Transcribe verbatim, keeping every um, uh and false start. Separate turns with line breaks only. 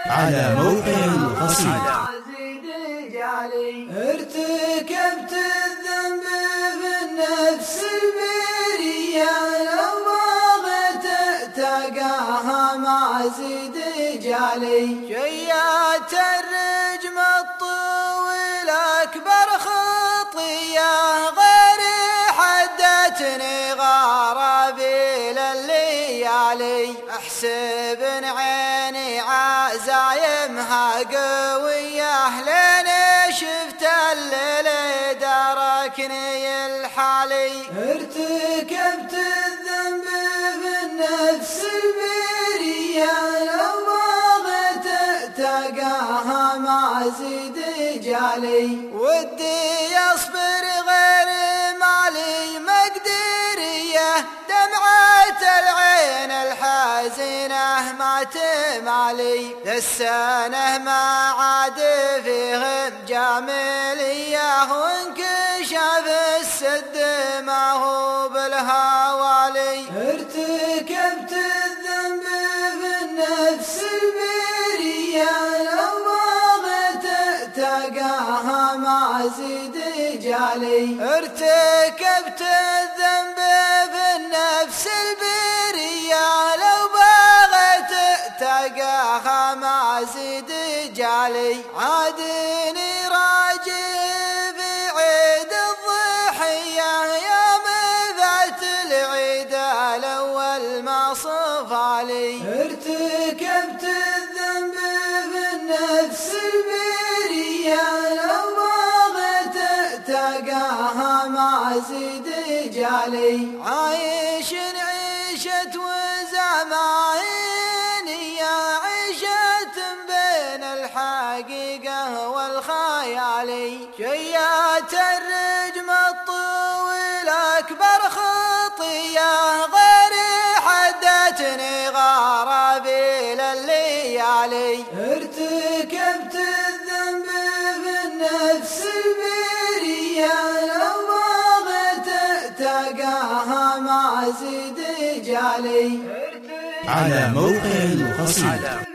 على موقع القصيدة.
ارتكبت الذنب بالنفس البرية، لو بغيت تقاها ما زيد جالي. جيات الرجم الطويل أكبر خطية، غير حدتني غرابيل الليالي. احسب عيني عزايمها قوية، لين شفت الليل دركني الحالي. ارتكبت الذنب بالنفس البرية، لو بغيت تقاها ما زيد جالي. ودي اصبر غير مالي مقدرية، دمعة العين الحزينة ما تمالي. للسنة ما عاد فيهم جاملية، وانكشف السد ما هو بالهوالي. ارتكبت الذنب بالنفس البرية، لو بغيت تقاها ما زيد جالي. ارتكبت الذنب بالنفس البرية، لو بغيت تقاها ما زيد جالي. عادني راجب عيد الضحية، يوم ذات العيد الأول ما صفالي. ارتكبت الذنب بالنفس البرية، لو بغيت تقاها ما زيد جالي. عايش عيشة وزماني، عيشة بين الحقيقة والخيالي. جيات الرجم الطويل أكبر خطية، غير حدتني غرابيل الليالي. ارتكبت الذنب بالنفس البرية، لو بغيت تقاها ما زيد جالي.
على موقع القصيدة.